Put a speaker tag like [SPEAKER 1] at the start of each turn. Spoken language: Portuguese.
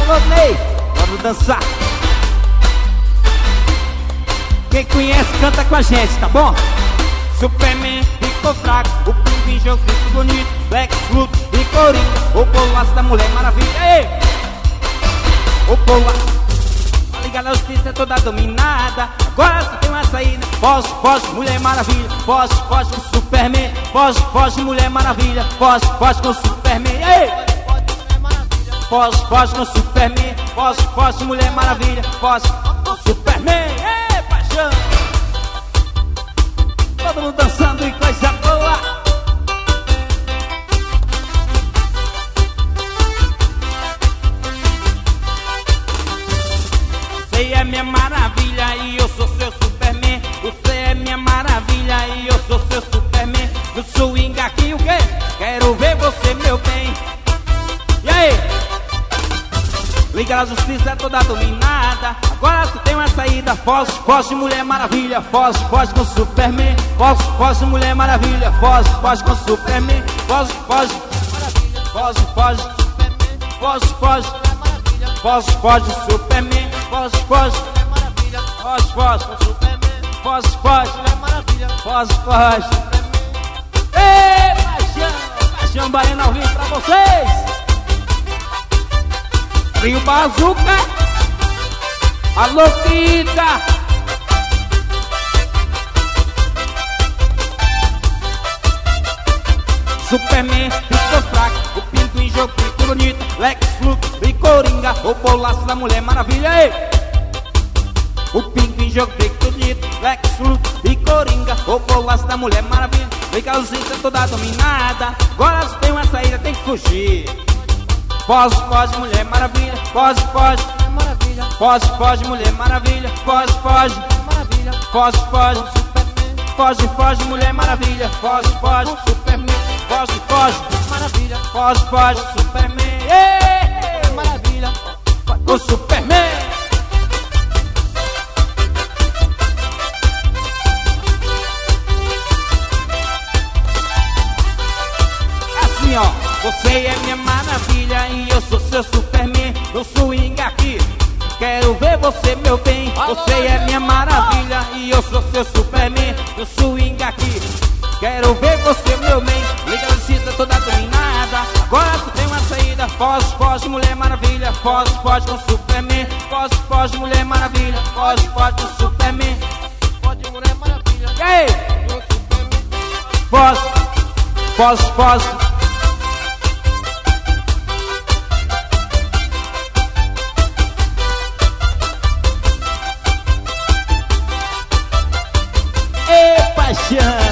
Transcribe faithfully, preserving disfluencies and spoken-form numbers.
[SPEAKER 1] Alô, Ney, vamos dançar. Quem conhece, canta com a gente, tá bom? Superman ficou fraco, o Pinguim jogou ficou bonito, Lex Luthor e Coringa, o Bolaço da Mulher Maravilha. Ei! O Bolaço, a Liga da Justiça é toda dominada, agora só tem uma saída. Foge, foge, Mulher Maravilha, foge, foge com Superman, foge, foge, Mulher Maravilha, foge, foge com Superman. Ei! Foge, foge com Superman, foge, foge, Mulher Maravilha, foge com Superman. Ei, paixão! Todo mundo dançando e coisa boa. Você é minha maravilha e eu sou seu Superman. Você é minha maravilha e eu sou seu Superman. No swing aqui o quê? Quero ver você, meu bem. E aí? Liga da Justiça é toda dominada, agora só tem uma saída. Foge, foge, Mulher Maravilha, foge, foge com Superman. Foge, foge, Mulher Maravilha, foge, foge com Superman. Foge, foge, foge, foge, foge, foge, foge, foge, Superman. Foge, foge, foge, foge, foge, foge, foge, foge. Ei, paixão, paixão baiana ao vivo pra vocês. Rio Bazuca, alô Pita. Superman ficou fraco, o Pinguim jogou ficou bonito, Lex Luthor e Coringa, o Bolaço da Mulher Maravilha. Ei! O Pinguim jogou ficou bonito, Lex Luthor e Coringa, o Bolaço da Mulher Maravilha. Liga a Justiça toda dominada, agora só tem uma saída, tem que fugir. Foge, foge, Mulher Maravilha, foge, foge, Maravilha. Foge, foge, Mulher Maravilha, foge, foge, Maravilha. Foge, foge, Superman. Foge, foge, Mulher Maravilha, foge, foge, Superman. Foge, foge, Maravilha, foge, foge, Superman. Ei, Maravilha, o Superman. Assim, ó. Você é minha maravilha e eu sou seu Superman. No swing aqui, quero ver você, meu bem. Você é minha maravilha e eu sou seu Superman. No swing aqui, quero ver você, meu bem. Liga a Justiça toda dominada, agora só tem uma saída. Foge, foge, Mulher Maravilha, foge, foge com Superman. Foge, foge, Mulher Maravilha, foge, foge com Superman. Foge, Mulher Maravilha. E aí? Foge, foge, foge. Paixão.